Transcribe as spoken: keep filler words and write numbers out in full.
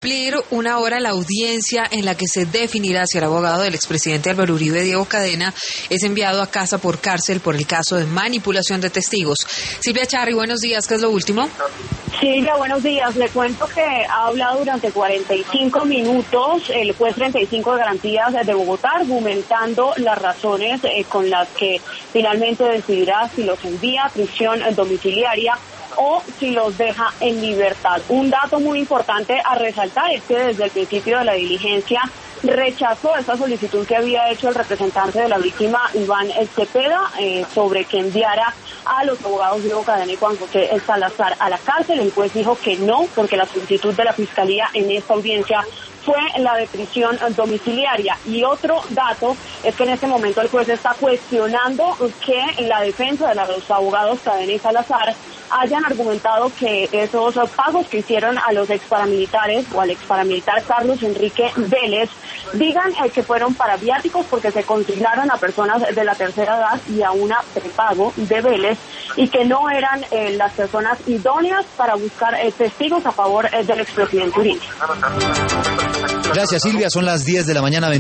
cumplir una hora la audiencia en la que se definirá si el abogado del expresidente Álvaro Uribe, Diego Cadena, es enviado a casa por cárcel por el caso de manipulación de testigos. Silvia Charri, buenos días, ¿qué es lo último? Silvia, buenos días. Le cuento que ha hablado durante cuarenta y cinco minutos el juez treinta y cinco de garantías de Bogotá, argumentando las razones eh, con las que finalmente decidirá si los envía a prisión domiciliaria o si los deja en libertad. Un dato muy importante a resaltar es que desde el principio de la diligencia rechazó esta solicitud que había hecho el representante de la víctima, Iván Cepeda, eh, sobre que enviara a los abogados Diego Cadena y Juan José Salazar a la cárcel. El juez dijo que no, porque la solicitud de la Fiscalía en esta audiencia fue la de prisión domiciliaria. Y otro dato es que en este momento el juez está cuestionando que la defensa de los abogados Cadena y Salazar hayan argumentado que esos pagos que hicieron a los exparamilitares o al exparamilitar Carlos Enrique Vélez digan eh, que fueron para viáticos porque se consignaron a personas de la tercera edad y a una prepago de Vélez y que no eran eh, las personas idóneas para buscar eh, testigos a favor eh, del expresidente Uribe. Gracias, Silvia. Son las diez de la mañana.